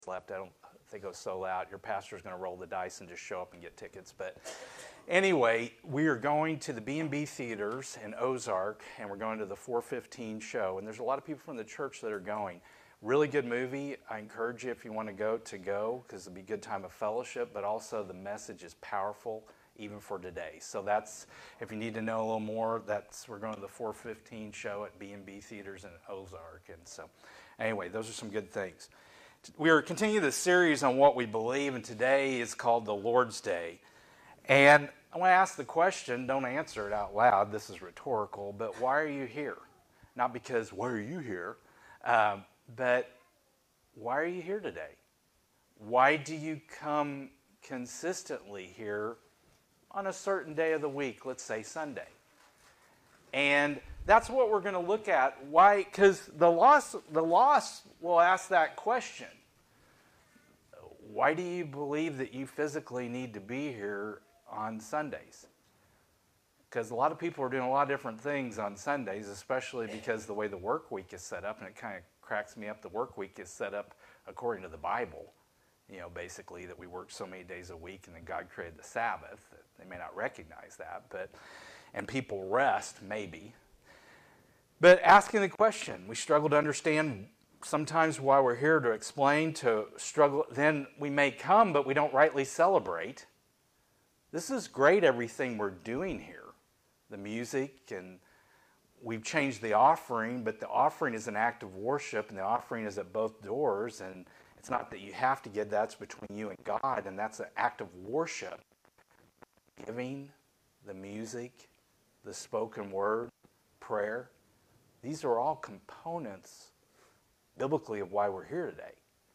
slept. I don't think it was so loud. Your pastor's going to roll the dice and just show up and get tickets. But anyway, we are going to the B&B Theaters in Ozark, and we're going to the 4:15 show. And there's a lot of people from the church that are going. Really good movie. I encourage you, if you want to go, because it'll be a good time of fellowship, but also the message is powerful even for today. So that's, if you need to know a little more, we're going to the 4:15 show at B&B Theaters in Ozark. And so anyway, those are some good things. We are continuing this series on what we believe, and today is called the Lord's Day. And I want to ask the question, don't answer it out loud, this is rhetorical, but why are you here? Not because, why are you here? But why are you here today? Why do you come consistently here on a certain day of the week, let's say Sunday? And that's what we're going to look at. Why? Because the lost will ask that question. Why do you believe that you physically need to be here on Sundays? Because a lot of people are doing a lot of different things on Sundays, especially because the way the work week is set up, and it kind of cracks me up, the work week is set up according to the Bible. Basically that we work so many days a week, and then God created the Sabbath. They may not recognize that, and people rest, maybe. But asking the question, we struggle to understand sometimes why we're here, to explain, to struggle. Then we may come, but we don't rightly celebrate. This is great, everything we're doing here. The music, and we've changed the offering, but the offering is an act of worship, and the offering is at both doors, and it's not that you have to give, that's between you and God, and that's an act of worship. Giving, the music, the spoken word, prayer, these are all components biblically of why we're here today.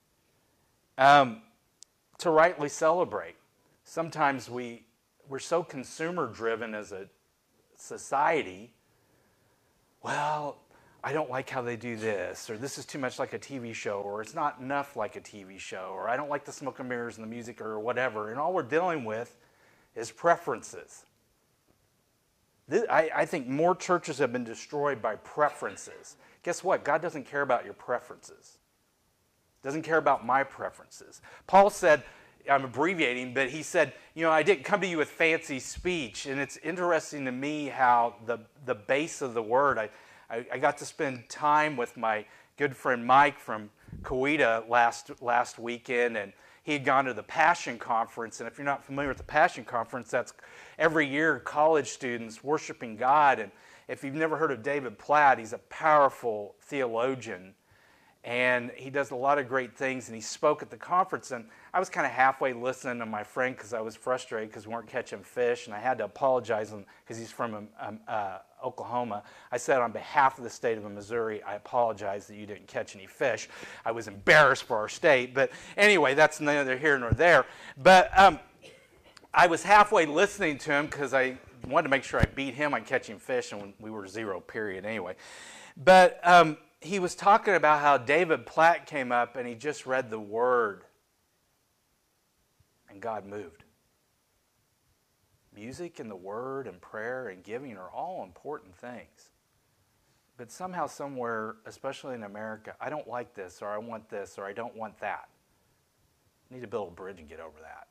To rightly celebrate. Sometimes we're so consumer driven as a society. Well, I don't like how they do this, or this is too much like a TV show, or it's not enough like a TV show, or I don't like the smoke and mirrors and the music, or whatever. And all we're dealing with is preferences. I think more churches have been destroyed by preferences. Guess what? God doesn't care about your preferences. Doesn't care about my preferences. Paul said, I'm abbreviating, but he said, I didn't come to you with fancy speech. And it's interesting to me how the base of the word, I got to spend time with my good friend Mike from Coweta last weekend, and he had gone to the Passion Conference. And if you're not familiar with the Passion Conference, that's every year college students worshiping God. And if you've never heard of David Platt, he's a powerful theologian. And he does a lot of great things, and he spoke at the conference. And I was kind of halfway listening to my friend because I was frustrated because we weren't catching fish, and I had to apologize because he's from Oklahoma. I said, on behalf of the state of Missouri, I apologize that you didn't catch any fish. I was embarrassed for our state. But anyway, that's neither here nor there. But I was halfway listening to him because I wanted to make sure I beat him on catching fish, and we were 0 period anyway. But he was talking about how David Platt came up and he just read the word and God moved. Music and the word and prayer and giving are all important things. But somehow, somewhere, especially in America, I don't like this, or I want this, or I don't want that. I need to build a bridge and get over that.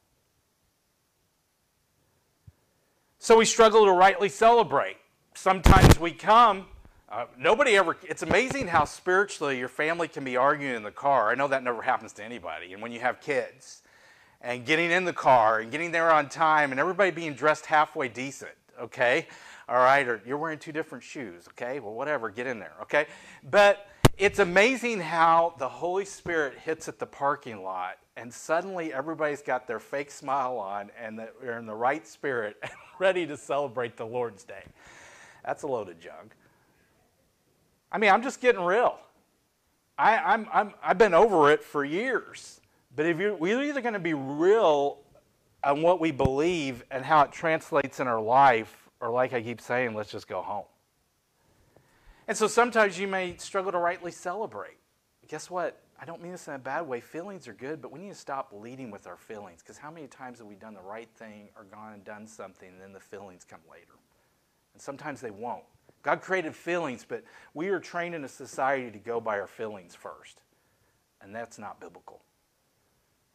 So we struggle to rightly celebrate. Sometimes we come. It's amazing how spiritually your family can be arguing in the car. I know that never happens to anybody. And when you have kids, and getting in the car, and getting there on time, and everybody being dressed halfway decent, okay? All right, or you're wearing 2 different shoes, okay? Well, whatever, get in there, okay? But it's amazing how the Holy Spirit hits at the parking lot, and suddenly everybody's got their fake smile on, and they're in the right spirit, and ready to celebrate the Lord's Day. That's a load of junk. I mean, I'm just getting real. I've been over it for years. But we're either going to be real on what we believe and how it translates in our life, or like I keep saying, let's just go home. And so sometimes you may struggle to rightly celebrate. Guess what? I don't mean this in a bad way. Feelings are good, but we need to stop leading with our feelings. Because how many times have we done the right thing or gone and done something, and then the feelings come later? And sometimes they won't. God created feelings, but we are trained in a society to go by our feelings first. And that's not biblical.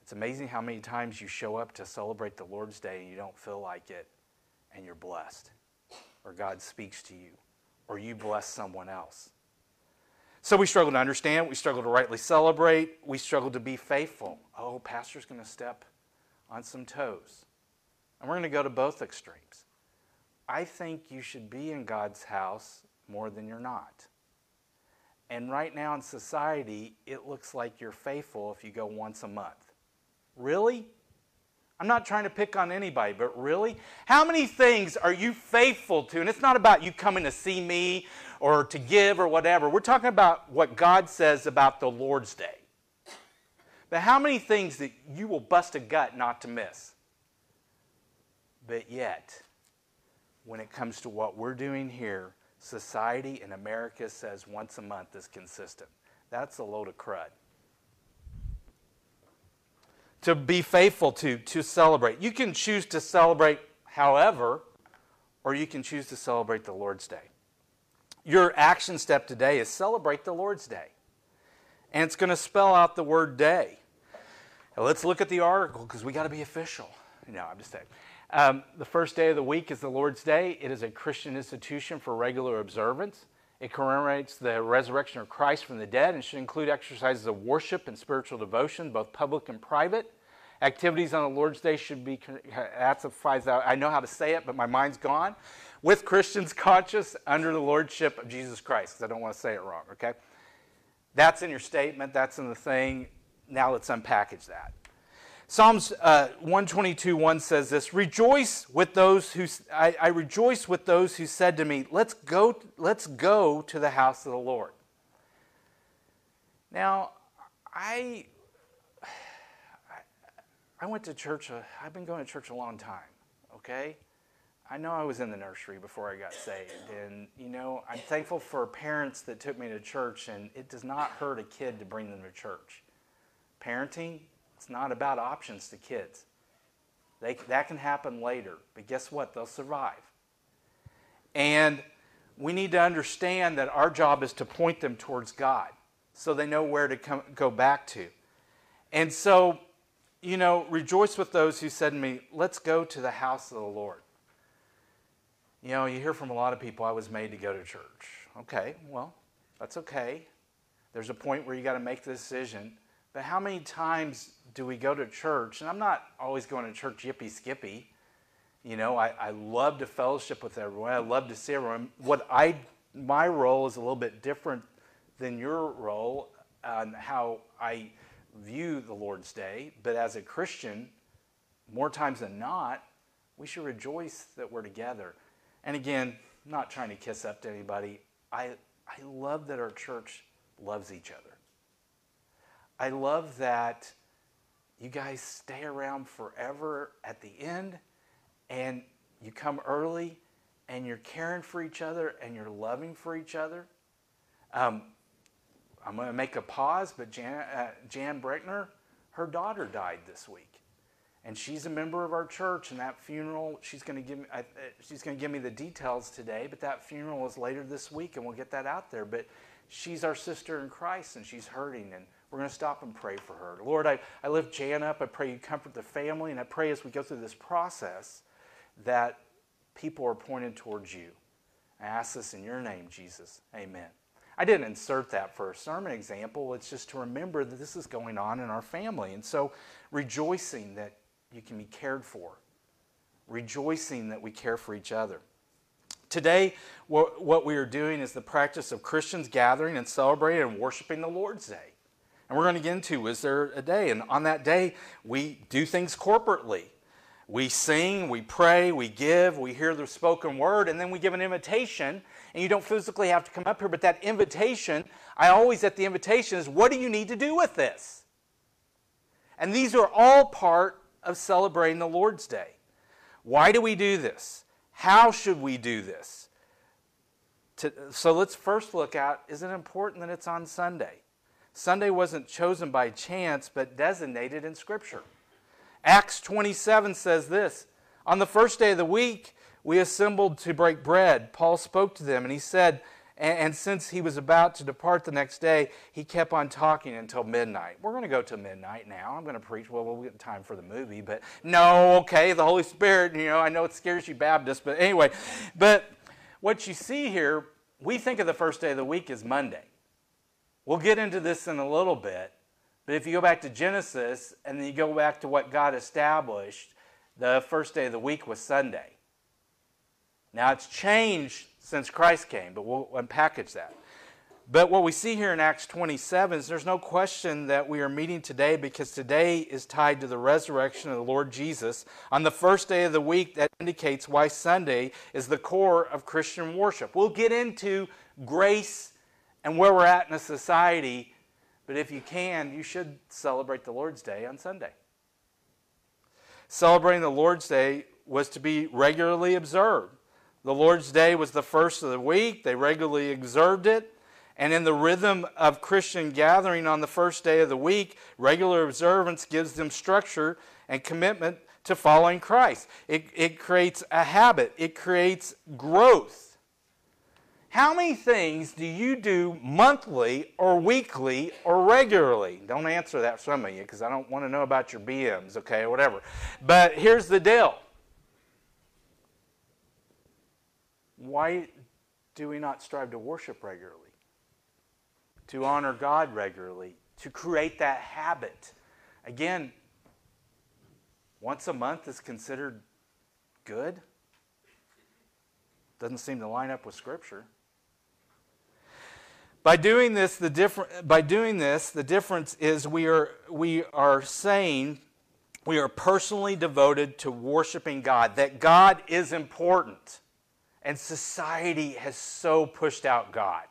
It's amazing how many times you show up to celebrate the Lord's Day and you don't feel like it, and you're blessed, or God speaks to you, or you bless someone else. So we struggle to understand, we struggle to rightly celebrate, we struggle to be faithful. Oh, pastor's going to step on some toes. And we're going to go to both extremes. I think you should be in God's house more than you're not. And right now in society, it looks like you're faithful if you go once a month. Really? I'm not trying to pick on anybody, but really? How many things are you faithful to? And it's not about you coming to see me or to give or whatever. We're talking about what God says about the Lord's Day. But how many things that you will bust a gut not to miss? But yet, when it comes to what we're doing here, society in America says once a month is consistent. That's a load of crud. To be faithful to celebrate. You can choose to celebrate however, or you can choose to celebrate the Lord's Day. Your action step today is celebrate the Lord's Day. And it's going to spell out the word day. Now let's look at the article because we got to be official. No, I'm just saying. The first day of the week is the Lord's Day. It is a Christian institution for regular observance. It commemorates the resurrection of Christ from the dead and should include exercises of worship and spiritual devotion, both public and private. Activities on the Lord's Day should be, I know how to say it, but my mind's gone, with Christians conscious under the lordship of Jesus Christ, because I don't want to say it wrong, okay? That's in your statement. That's in the thing. Now let's unpackage that. Psalms 122:1 says this, I rejoice with those who said to me, let's go to the house of the Lord. Now, I went to church, I've been going to church a long time, okay? I know I was in the nursery before I got saved, and, I'm thankful for parents that took me to church, and it does not hurt a kid to bring them to church. Parenting, it's not about options to kids. That can happen later, but guess what? They'll survive. And we need to understand that our job is to point them towards God so they know where to go back to. And so, rejoice with those who said to me, let's go to the house of the Lord. You hear from a lot of people, I was made to go to church. Okay, well, that's okay. There's a point where you got to make the decision. But how many times do we go to church? And I'm not always going to church yippee-skippy. I love to fellowship with everyone. I love to see everyone. My role is a little bit different than your role on how I view the Lord's Day. But as a Christian, more times than not, we should rejoice that we're together. And again, I'm not trying to kiss up to anybody. I love that our church loves each other. I love that you guys stay around forever at the end, and you come early, and you're caring for each other, and you're loving for each other. I'm going to make a pause, but Jan Breckner, her daughter died this week. And she's a member of our church, and that funeral, she's going to give me the details today, but that funeral is later this week, and we'll get that out there. But she's our sister in Christ, and she's hurting, and we're going to stop and pray for her. Lord, I lift Jan up. I pray you comfort the family, and I pray as we go through this process that people are pointed towards you. I ask this in your name, Jesus. Amen. I didn't insert that for a sermon example. It's just to remember that this is going on in our family. And so rejoicing that you can be cared for. Rejoicing that we care for each other. Today, what we are doing is the practice of Christians gathering and celebrating and worshiping the Lord's Day. And we're going to get into, is there a day? And on that day, we do things corporately. We sing, we pray, we give, we hear the spoken word, and then we give an invitation. And you don't physically have to come up here, but that invitation, at the invitation is, what do you need to do with this? And these are all part of celebrating the Lord's Day. Why do we do this? How should we do this? So let's first look at, is it important that it's on Sunday? Sunday wasn't chosen by chance, but designated in Scripture. Acts 27 says this, on the first day of the week, we assembled to break bread. Paul spoke to them, and he said, And since he was about to depart the next day, he kept on talking until midnight. We're going to go to midnight now. I'm going to preach. Well, we'll get time for the movie. But no, okay, the Holy Spirit, I know it scares you Baptists. But anyway, but what you see here, we think of the first day of the week as Monday. We'll get into this in a little bit. But if you go back to Genesis and then you go back to what God established, the first day of the week was Sunday. Now it's changed since Christ came, but we'll unpackage that. But what we see here in Acts 27 is there's no question that we are meeting today because today is tied to the resurrection of the Lord Jesus. On the first day of the week, that indicates why Sunday is the core of Christian worship. We'll get into grace and where we're at in a society, but if you can, you should celebrate the Lord's Day on Sunday. Celebrating the Lord's Day was to be regularly observed. The Lord's Day was the first of the week. They regularly observed it. And in the rhythm of Christian gathering on the first day of the week, regular observance gives them structure and commitment to following Christ. It creates a habit. It creates growth. How many things do you do monthly or weekly or regularly? Don't answer that, some of you, because I don't want to know about your BMs, okay, or whatever. But here's the deal. Why do we not strive to worship regularly? To honor God regularly? To create that habit? Again, once a month is considered good? Doesn't seem to line up with Scripture. By doing this, the difference is we are saying we are personally devoted to worshiping God, that God is important. And society has so pushed out God.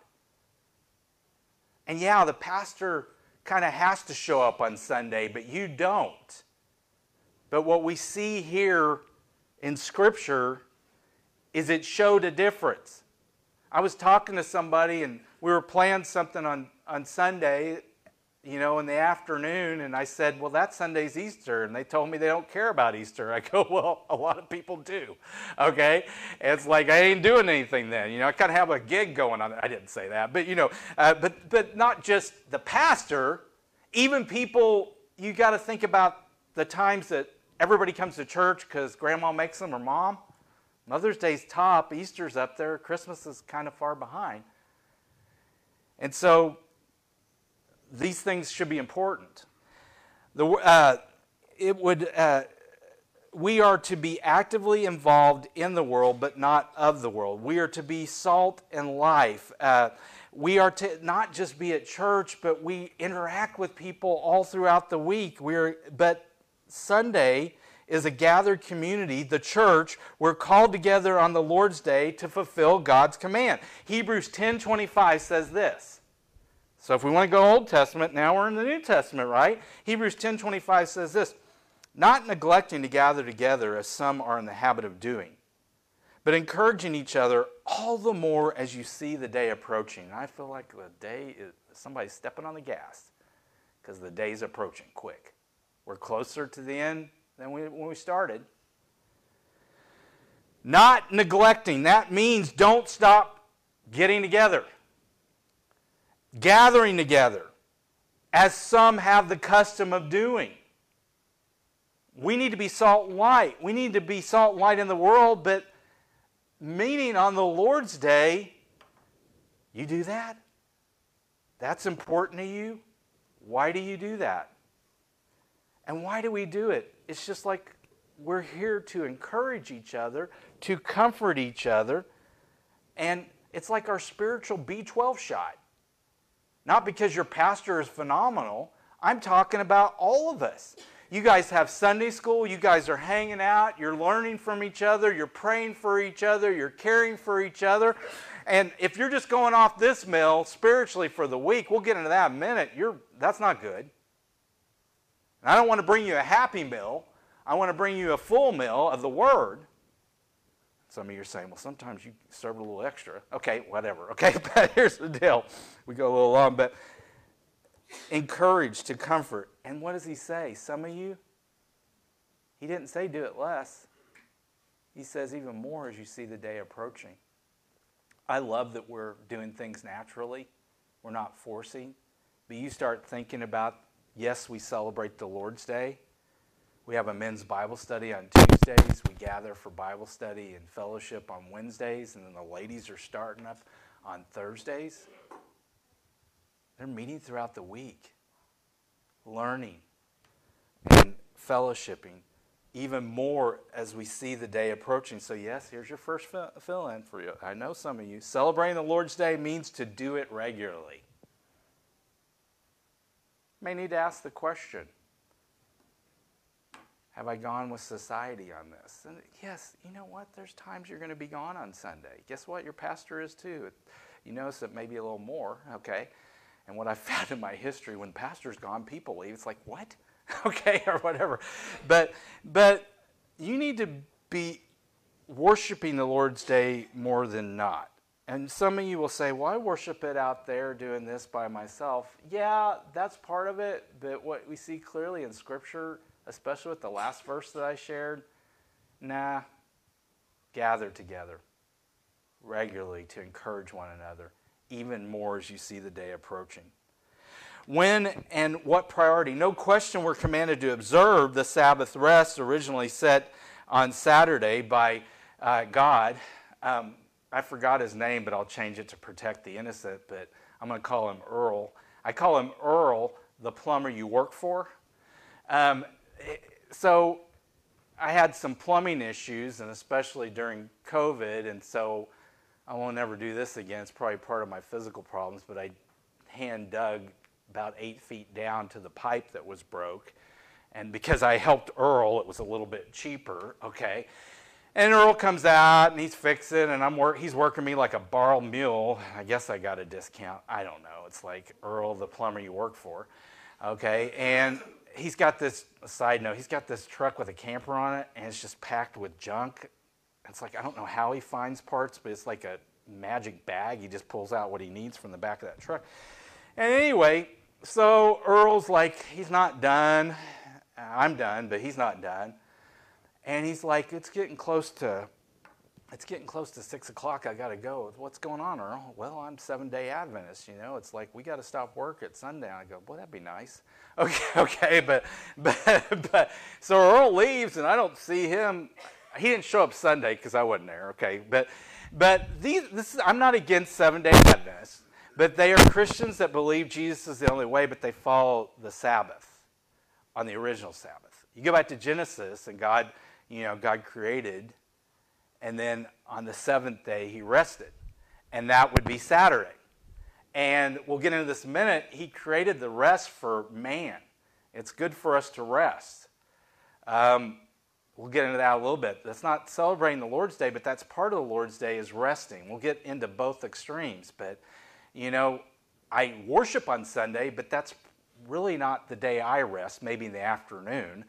And yeah, the pastor kind of has to show up on Sunday, but you don't. But what we see here in Scripture is it showed a difference. I was talking to somebody and we were playing something on Sunday, in the afternoon, and I said, well, that Sunday's Easter, and they told me they don't care about Easter. I go, well, a lot of people do, okay? And it's like, I ain't doing anything then. I kind of have a gig going on. I didn't say that, but, but not just the pastor, even people, you got to think about the times that everybody comes to church because grandma makes them or mom. Mother's Day's top, Easter's up there, Christmas is kind of far behind. And so these things should be important. We are to be actively involved in the world, but not of the world. We are to be salt and life. We are to not just be at church, but we interact with people all throughout the week. But Sunday is a gathered community, the church. We're called together on the Lord's Day to fulfill God's command. Hebrews 10:25 says this. So if we want to go Old Testament, now we're in the New Testament, right? Hebrews 10:25 says this, not neglecting to gather together as some are in the habit of doing, but encouraging each other all the more as you see the day approaching. And I feel like the day is, somebody's stepping on the gas because the day's approaching quick. We're closer to the end than when we started. Not neglecting, that means don't stop getting together. Gathering together, as some have the custom of doing. We need to be salt and light. We need to be salt and light in the world, but meeting on the Lord's Day, you do that? That's important to you? Why do you do that? And why do we do it? It's just like we're here to encourage each other, to comfort each other, and it's like our spiritual B12 shot. Not because your pastor is phenomenal. I'm talking about all of us. You guys have Sunday school. You guys are hanging out. You're learning from each other. You're praying for each other. You're caring for each other. And if you're just going off this mill spiritually for the week, we'll get into that in a minute, that's not good. And I don't want to bring you a happy meal. I want to bring you a full meal of the Word. Some of you are saying, well, sometimes you serve a little extra. Okay, whatever. Okay, but here's the deal. We go a little long, but encourage to comfort. And what does he say? Some of you, he didn't say do it less. He says even more as you see the day approaching. I love that we're doing things naturally. We're not forcing. But you start thinking about, yes, we celebrate the Lord's Day. We have a men's Bible study on Tuesdays. We gather for Bible study and fellowship on Wednesdays. And then the ladies are starting up on Thursdays. They're meeting throughout the week, learning and fellowshipping even more as we see the day approaching. So yes, here's your first fill-in for you. I know some of you. Celebrating the Lord's Day means to do it regularly. You may need to ask the question, have I gone with society on this? And yes, you know what? There's times you're going to be gone on Sunday. Guess what? Your pastor is too. You notice it maybe a little more, okay? And what I've found in my history, when pastor's gone, people leave. It's like, what? Okay, or whatever. But you need to be worshiping the Lord's Day more than not. And some of you will say, well, I worship it out there doing this by myself. Yeah, that's part of it. But what we see clearly in Scripture, especially with the last verse that I shared, gather together regularly to encourage one another, even more as you see the day approaching. When and what priority? No question we're commanded to observe the Sabbath rest originally set on Saturday by God. I forgot his name, but I'll change it to protect the innocent, but I'm going to call him Earl. I call him Earl, the plumber you work for. So I had some plumbing issues, and especially during COVID, and so I won't ever do this again. It's probably part of my physical problems, but I hand dug about 8 feet down to the pipe that was broke. And because I helped Earl, it was a little bit cheaper, okay? And Earl comes out, and he's fixing, and he's working me like a borrowed mule. I guess I got a discount. I don't know. It's like Earl, the plumber you work for, okay? And he's got this, a side note, he's got this truck with a camper on it, and it's just packed with junk. It's like, I don't know how he finds parts, but it's like a magic bag. He just pulls out what he needs from the back of that truck. And anyway, so Earl's like, he's not done. I'm done, but he's not done. And he's like, it's getting close to 6 o'clock. I got to go. What's going on, Earl? Well, I'm Seventh-day Adventist. You know, it's like we got to stop work at sundown. I go, boy, that'd be nice. Okay, but so Earl leaves, and I don't see him. He didn't show up Sunday because I wasn't there. Okay, but I'm not against Seventh-day Adventists, but they are Christians that believe Jesus is the only way, but they follow the Sabbath on the original Sabbath. You go back to Genesis, and God created, and then on the seventh day he rested, and that would be Saturday. And we'll get into this in a minute. He created the rest for man. It's good for us to rest. We'll get into that a little bit. That's not celebrating the Lord's Day, but that's part of the Lord's Day is resting. We'll get into both extremes. But, I worship on Sunday, but that's really not the day I rest, maybe in the afternoon,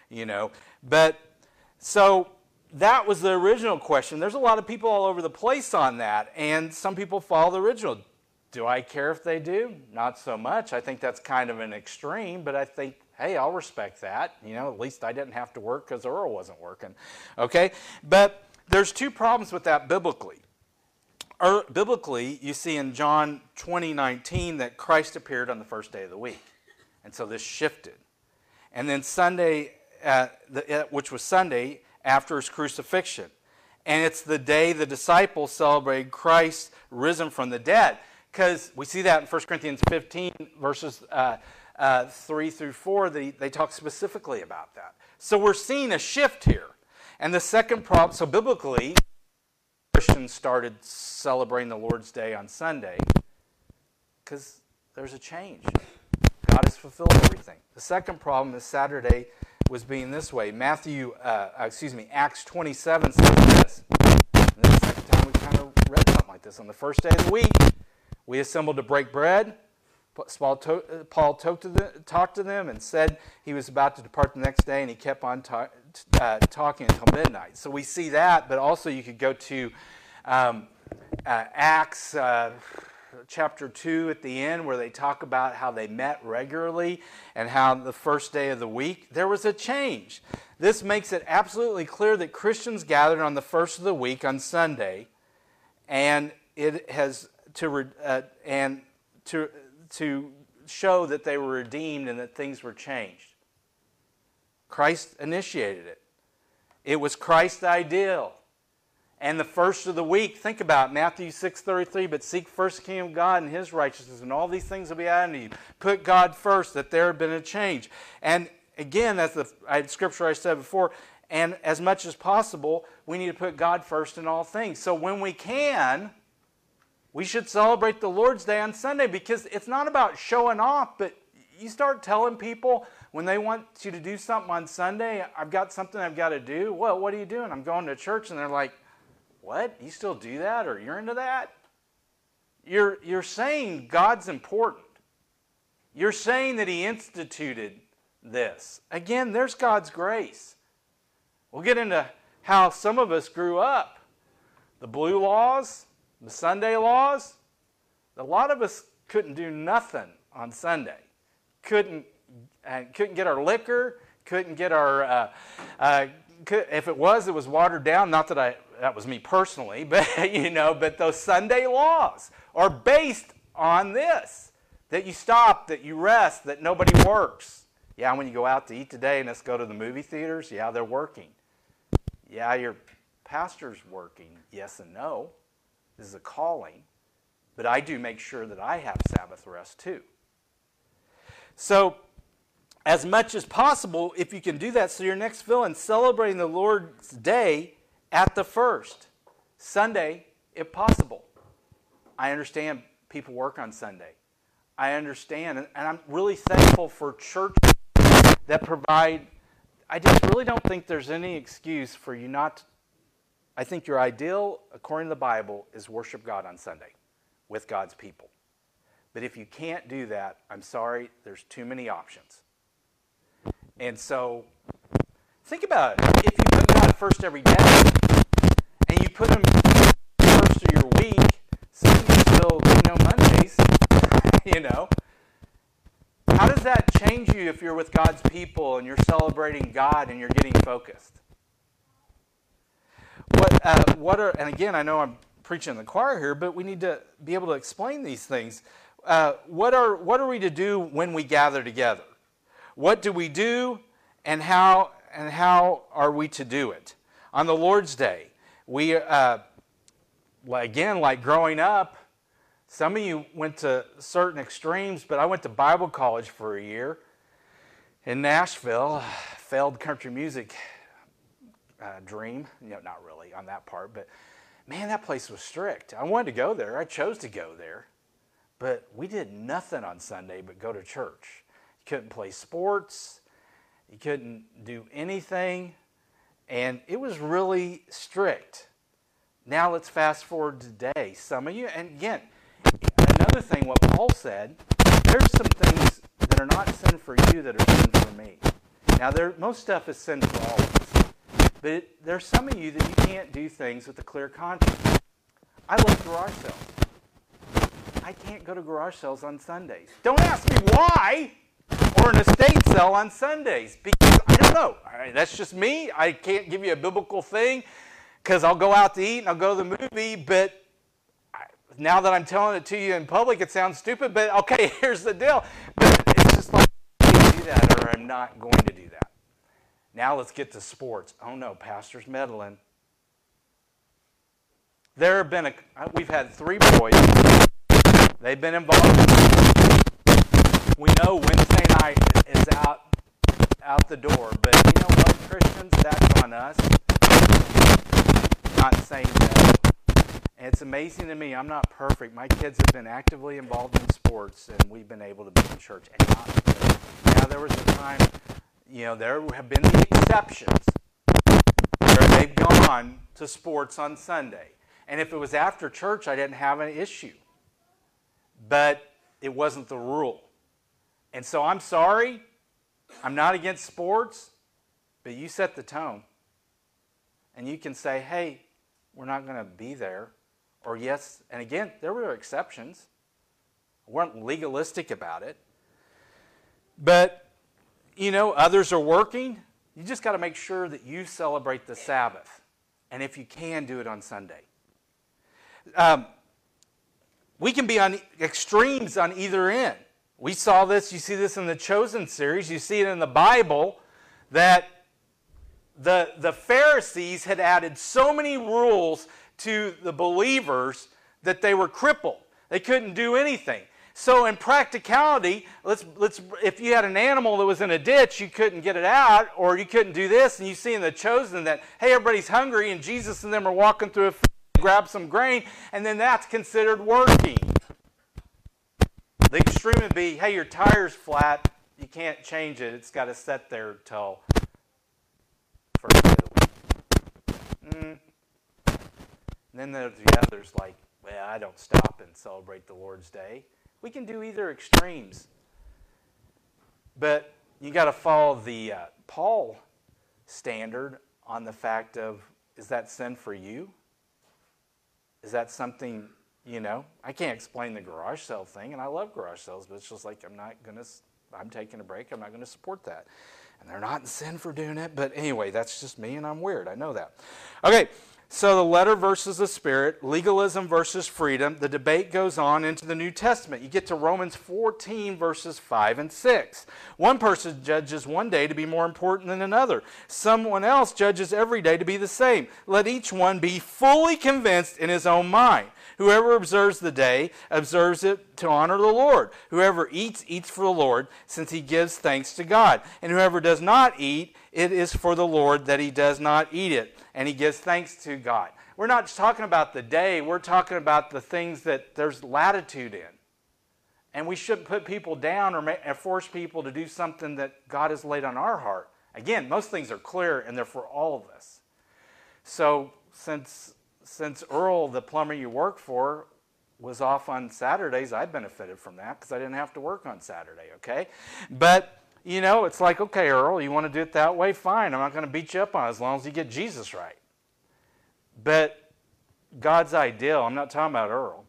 But so that was the original question. There's a lot of people all over the place on that, and some people follow the original. Do I care if they do? Not so much. I think that's kind of an extreme, but I think, hey, I'll respect that. At least I didn't have to work because Earl wasn't working. Okay? But there's two problems with that biblically. Biblically, you see in John 20:19 that Christ appeared on the first day of the week. And so this shifted. And then Sunday, which was Sunday, after his crucifixion. And it's the day the disciples celebrated Christ risen from the dead. Because we see that in 1 Corinthians 15, verses 3 through 4, they talk specifically about that. So we're seeing a shift here. And the second problem, so biblically, Christians started celebrating the Lord's Day on Sunday because there's a change. God has fulfilled everything. The second problem is Saturday was being this way. Acts 27 says this. And this is the second time we kind of read something like this. On the first day of the week, we assembled to break bread. Paul talked to them and said he was about to depart the next day, and he kept on talking until midnight. So we see that, but also you could go to Acts chapter 2 at the end, where they talk about how they met regularly and how the first day of the week there was a change. This makes it absolutely clear that Christians gathered on the first of the week on Sunday, and it has and to show that they were redeemed and that things were changed. Christ initiated it. It was Christ's ideal. And the first of the week, think about Matthew 6:33, but seek first the kingdom of God and His righteousness, and all these things will be added to you. Put God first, that there had been a change. And again, as the scripture I said before, and as much as possible, we need to put God first in all things. So when we can, we should celebrate the Lord's Day on Sunday, because it's not about showing off, but you start telling people when they want you to do something on Sunday, I've got something I've got to do. Well, what are you doing? I'm going to church. And they're like, what? You still do that? Or you're into that? You're saying God's important. You're saying that He instituted this. Again, there's God's grace. We'll get into how some of us grew up. The blue laws, the Sunday laws. A lot of us couldn't do nothing on Sunday. Couldn't get our liquor. Couldn't get our... if it was watered down. Not that that was me personally, but but those Sunday laws are based on this: that you stop, that you rest, that nobody works. Yeah, when you go out to eat today and let's go to the movie theaters, yeah, they're working. Yeah, your pastor's working. Yes and no. This is a calling, but I do make sure that I have Sabbath rest too. So, as much as possible, if you can do that, so your next fill-in, celebrating the Lord's Day at the first. Sunday, if possible. I understand people work on Sunday. I understand, and I'm really thankful for churches that provide. I just really don't think there's any excuse for you not. I think your ideal, according to the Bible, is worship God on Sunday with God's people. But if you can't do that, I'm sorry, there's too many options. And so, think about it. If you put God first every day, and you put Him first of your week, so you still, Mondays, how does that change you if you're with God's people and you're celebrating God and you're getting focused? And again, I know I'm preaching in the choir here, but we need to be able to explain these things. What are we to do when we gather together? What do we do, and how are we to do it? On the Lord's Day, we, again, like growing up, some of you went to certain extremes, but I went to Bible college for a year in Nashville, failed country music dream. Not really on that part, but man, that place was strict. I wanted to go there. I chose to go there, but we did nothing on Sunday but go to church. You couldn't play sports. You couldn't do anything. And it was really strict. Now let's fast forward to today. Some of you, and again, another thing, what Paul said, there's some things that are not sin for you that are sin for me. Now, most stuff is sin for all of us. But there's some of you that you can't do things with a clear conscience. I love garage sales. I can't go to garage sales on Sundays. Don't ask me why. Or an estate sale on Sundays, because I don't know. All right, that's just me. I can't give you a biblical thing, because I'll go out to eat and I'll go to the movie, but now that I'm telling it to you in public, it sounds stupid, but okay, here's the deal. But it's just like, I can't do that, or I'm not going to do that. Now let's get to sports. Oh no, pastor's meddling. We've had 3 boys. They've been involved. We know Wednesday night is out the door, but you know what, Christians, that's on us. Not saying that. And it's amazing to me, I'm not perfect. My kids have been actively involved in sports, and we've been able to be in church. And now there was a time, there have been the exceptions where they've gone to sports on Sunday. And if it was after church, I didn't have an issue. But it wasn't the rule. And so I'm sorry, I'm not against sports, but you set the tone. And you can say, hey, we're not going to be there. Or yes, and again, there were exceptions. We weren't legalistic about it. But, others are working. You just got to make sure that you celebrate the Sabbath. And if you can, do it on Sunday. We can be on extremes on either end. We saw this, you see this in the Chosen series, you see it in the Bible, that the Pharisees had added so many rules to the believers that they were crippled. They couldn't do anything. So in practicality, if you had an animal that was in a ditch, you couldn't get it out, or you couldn't do this, and you see in the Chosen that, hey, everybody's hungry, and Jesus and them are walking through a field to grab some grain, and then that's considered working. The extreme would be, hey, your tire's flat, you can't change it, it's got to sit there till first day of the week. And then there's the others like, well, I don't stop and celebrate the Lord's Day. We can do either extremes. But you got to follow the Paul standard on the fact of, is that sin for you? Is that something, I can't explain the garage sale thing, and I love garage sales, but it's just like, I'm taking a break, I'm not going to support that. And they're not in sin for doing it, but anyway, that's just me, and I'm weird, I know that. Okay, so the letter versus the spirit, legalism versus freedom, the debate goes on into the New Testament. You get to Romans 14, verses 5 and 6. One person judges one day to be more important than another. Someone else judges every day to be the same. Let each one be fully convinced in his own mind. Whoever observes the day observes it to honor the Lord. Whoever eats, eats for the Lord, since he gives thanks to God. And whoever does not eat, it is for the Lord that he does not eat it, and he gives thanks to God. We're not just talking about the day, we're talking about the things that there's latitude in. And we shouldn't put people down or force people to do something that God has laid on our heart. Again, most things are clear and they're for all of us. So since Earl, the plumber you work for, was off on Saturdays, I benefited from that because I didn't have to work on Saturday, okay? But, it's like, okay, Earl, you want to do it that way? Fine, I'm not going to beat you up on it as long as you get Jesus right. But God's ideal, I'm not talking about Earl.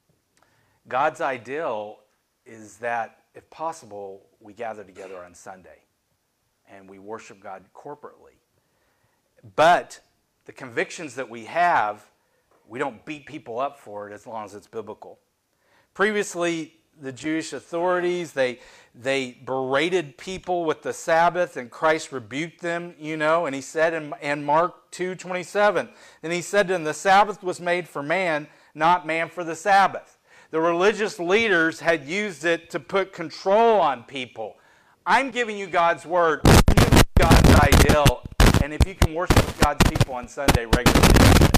God's ideal is that, if possible, we gather together on Sunday and we worship God corporately. But the convictions that we have, we don't beat people up for it as long as it's biblical. Previously, the Jewish authorities, they berated people with the Sabbath, and Christ rebuked them, and he said in Mark 2:27, and he said to them, the Sabbath was made for man, not man for the Sabbath. The religious leaders had used it to put control on people. I'm giving you God's word, I'm giving you God's ideal, and if you can worship with God's people on Sunday regularly,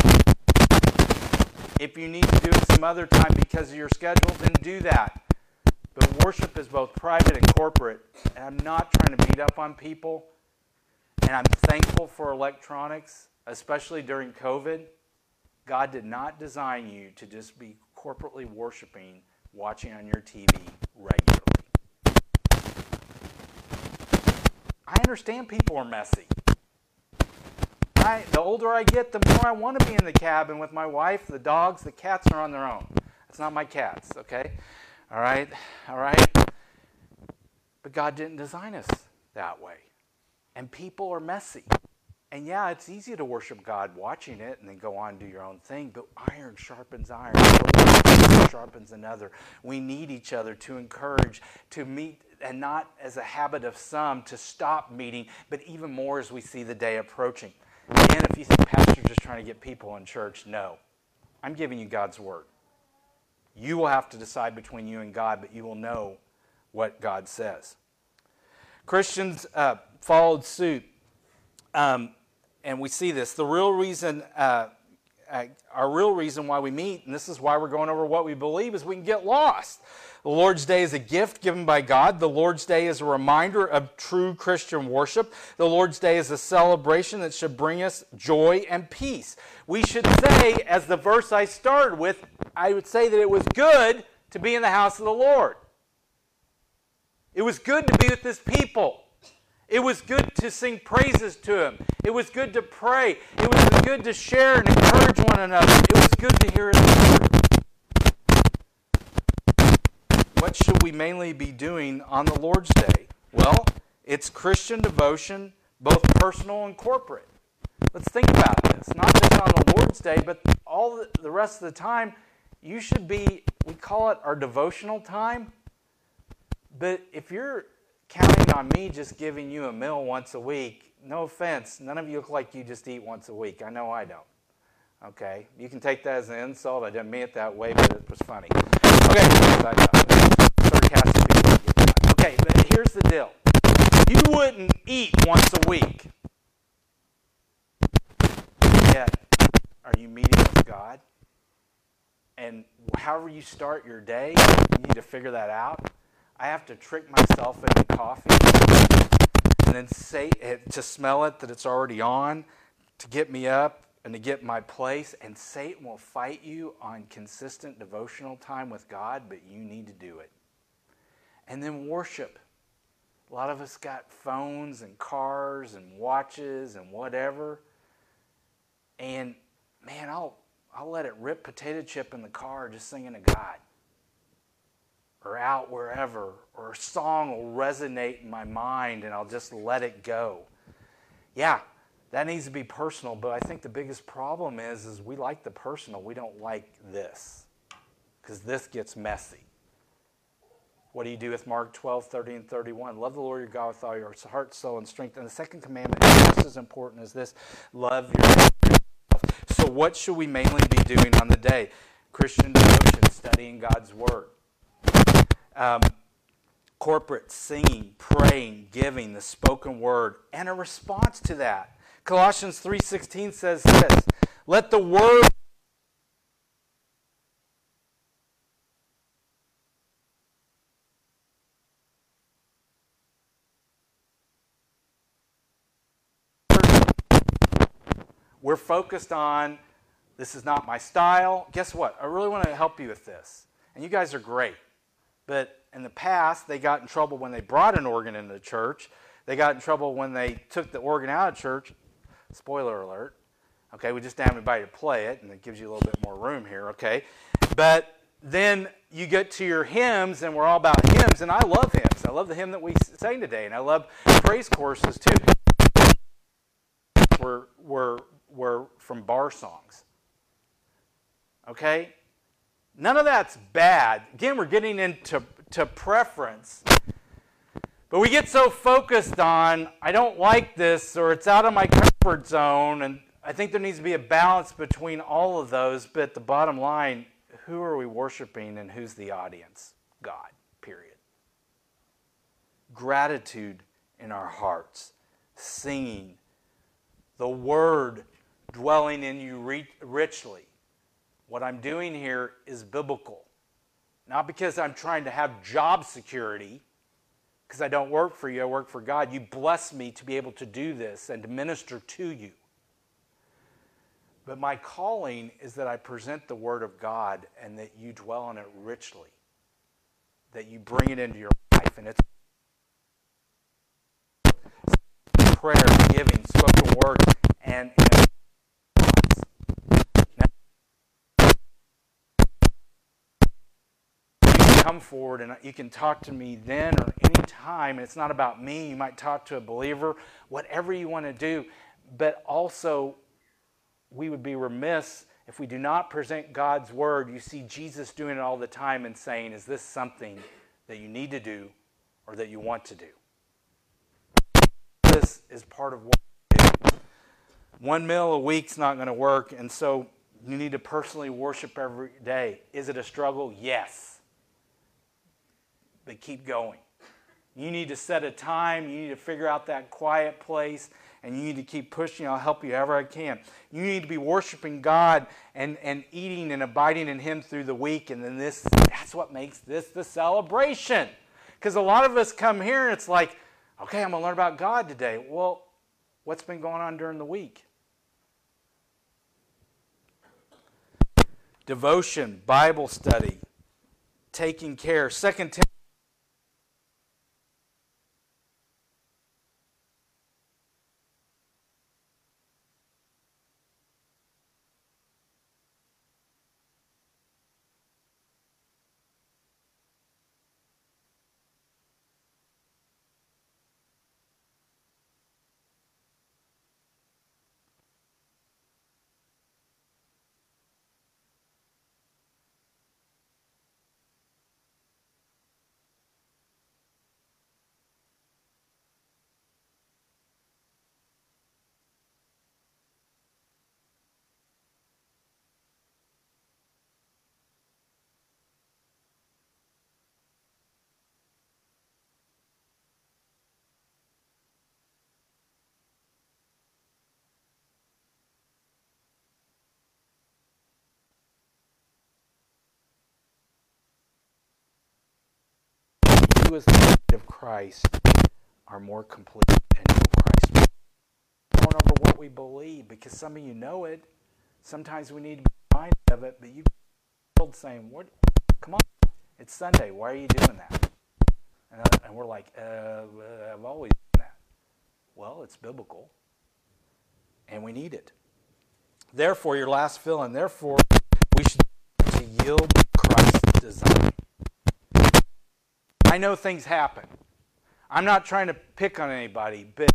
if you need to do it some other time because of your schedule, then do that. But worship is both private and corporate. And I'm not trying to beat up on people. And I'm thankful for electronics, especially during COVID. God did not design you to just be corporately worshiping, watching on your TV regularly. I understand people are messy. The older I get, the more I want to be in the cabin with my wife, the dogs, the cats are on their own. It's not my cats, okay? All right? But God didn't design us that way. And people are messy. And yeah, it's easy to worship God watching it and then go on and do your own thing, but iron sharpens iron. One sharpens another. We need each other to encourage, to meet, and not as a habit of some to stop meeting, but even more as we see the day approaching. Again, if you think pastor's just trying to get people in church, no. I'm giving you God's word. You will have to decide between you and God, but you will know what God says. Christians followed suit, and we see this. The real reason, our real reason why we meet, and this is why we're going over what we believe, is we can get lost. The Lord's Day is a gift given by God. The Lord's Day is a reminder of true Christian worship. The Lord's Day is a celebration that should bring us joy and peace. We should say, as the verse I started with, I would say that it was good to be in the house of the Lord. It was good to be with His people. It was good to sing praises to Him. It was good to pray. It was good to share and encourage one another. It was good to hear His word. What should we mainly be doing on the Lord's Day? Well, it's Christian devotion, both personal and corporate. Let's think about this. Not just on the Lord's Day, but all the rest of the time, you should be we call it our devotional time. But if you're counting on me just giving you a meal once a week, no offense, none of you look like you just eat once a week. I know I don't. Okay? You can take that as an insult. I didn't mean it that way, but it was funny. Okay, I know. Sarcastic people get that. Okay, but here's the deal. You wouldn't eat once a week. Yet, are you meeting with God? And however you start your day, you need to figure that out. I have to trick myself into coffee and then say to smell it that it's already on, to get me up and to get my place. And Satan will fight you on consistent devotional time with God, but you need to do it. And then worship. A lot of us got phones and cars and watches and whatever. And man, I'll let it rip potato chip in the car just singing to God. Or out wherever, or a song will resonate in my mind and I'll just let it go. Yeah, that needs to be personal, but I think the biggest problem is we like the personal. We don't like this, because this gets messy. What do you do with Mark 12, 30, and 31? Love the Lord your God with all your heart, soul, and strength. And the second commandment is just as important as this. Love yourself. So what should we mainly be doing on the day? Christian devotion, studying God's Word. Corporate singing, praying, giving, the spoken word, and a response to that. Colossians 3:16 says this, let the word we're focused on, this is not my style. Guess what? I really want to help you with this. And you guys are great. But in the past, they got in trouble when they brought an organ into the church. They got in trouble when they took the organ out of church. Spoiler alert. Okay, we just didn't have anybody to play it, and it gives you a little bit more room here, okay? But then you get to your hymns, and we're all about hymns, and I love hymns. I love the hymn that we sang today, and I love praise choruses too. We're from bar songs. Okay? None of that's bad. Again, we're getting into preference. But we get so focused on, I don't like this, or it's out of my comfort zone, and I think there needs to be a balance between all of those, but the bottom line, who are we worshiping and who's the audience? God, period. Gratitude in our hearts, singing, the Word dwelling in you richly. What I'm doing here is biblical. Not because I'm trying to have job security, because I don't work for you, I work for God. You bless me to be able to do this and to minister to you. But my calling is that I present the Word of God and that you dwell in it richly. That you bring it into your life. And it's prayer, giving, spoken word, and come forward and you can talk to me then or any time. And it's not about me. You might talk to a believer, whatever you want to do. But also, we would be remiss if we do not present God's Word. You see Jesus doing it all the time and saying, is this something that you need to do or that you want to do? This is part of what we do. One meal a week's not going to work, and so you need to personally worship every day. Is it a struggle? Yes. But keep going. You need to set a time. You need to figure out that quiet place, and you need to keep pushing. I'll help you however I can. You need to be worshiping God and eating and abiding in Him through the week, and then that's what makes this the celebration. Because a lot of us come here and it's like, okay, I'm going to learn about God today. Well, what's been going on during the week? Devotion, Bible study, taking care. 2 Timothy who is the bride of Christ are more complete and know Christ. Going over what we believe, because some of you know it. Sometimes we need to be reminded of it, but you saying, "What? Come on, it's Sunday. Why are you doing that?" And we're like, "I've always done that." Well, it's biblical, and we need it. Therefore, your last fill-in. Therefore, we should to yield to Christ's design. I know things happen. I'm not trying to pick on anybody, but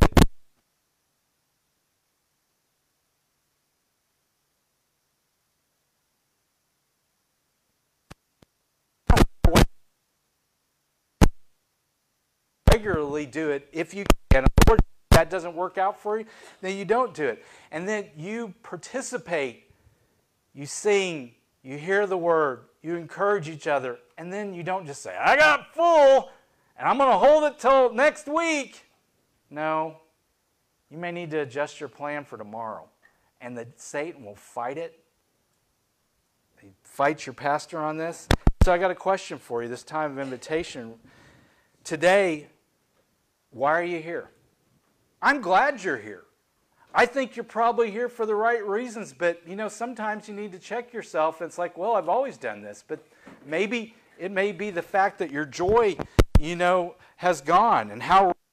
regularly do it if you can. If that doesn't work out for you, then you don't do it. And then you participate. You sing. You hear the word. You encourage each other. And then you don't just say, "I got full, and I'm going to hold it till next week." No. You may need to adjust your plan for tomorrow. And Satan will fight it. He fights your pastor on this. So I got a question for you, this time of invitation. Today, why are you here? I'm glad you're here. I think you're probably here for the right reasons, but sometimes you need to check yourself. It's like, well, I've always done this, but maybe it may be the fact that your joy, has gone, and how